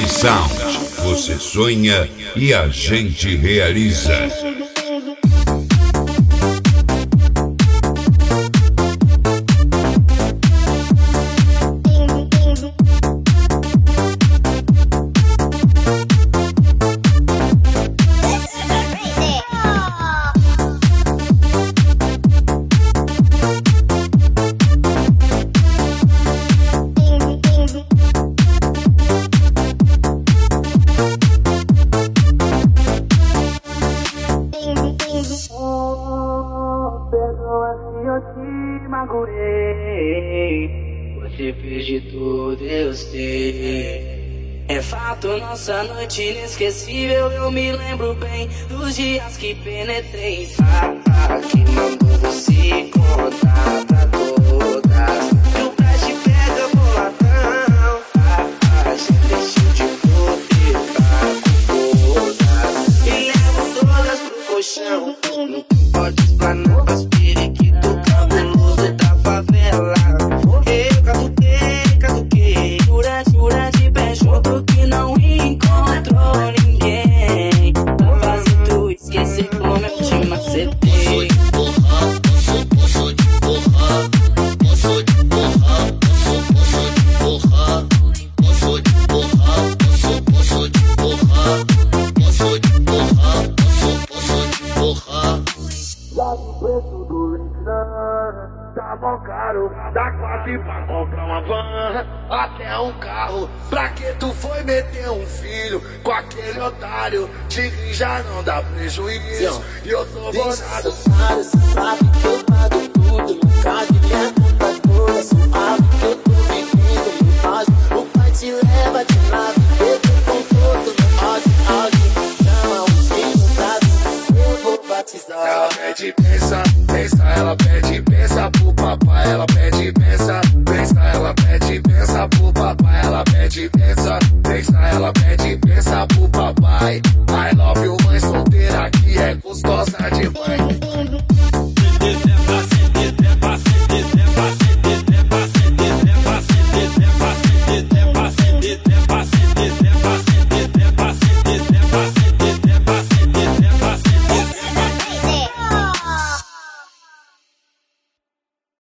Sound. Você sonha e a gente realiza. Você fez de tudo, eu sei. É fato, nossa noite inesquecível. Eu me lembro bem dos dias que penetrei. Que mandou você contar pra todas. Que o praxe pega boladão. A gente deixou de poder com todas. E levo todas pro colchão. Não pode explanar as periquitos cabuloso da favela. Durante pé junto que não encontrou ninguém. Tá fazendo esquecer como eu te macetei. Posso de porra, posso de porra, posso de porra, posso de porra, posso de porra, posso de porra, posso de porra. Já o preço do litrão tá mó caro, dá quase pra comprar uma van, até um carro. Pra que tu foi meter um filho com aquele otário? Tigre já não dá prejuízo e eu tô bolado. Cê sabe que eu pago tudo, nunca devia pra toda suave. Que eu tô vivendo no paz, o pai te leva de nave. Eu tô conforto no áudio, chama um filho pra mim, eu vou batizar. Ela pede pensa, pensa, ela pede pensa pro papai, ela pede pensa, pensa, ela pede pensa pro papai, ela pede pensa, pensa, ela pede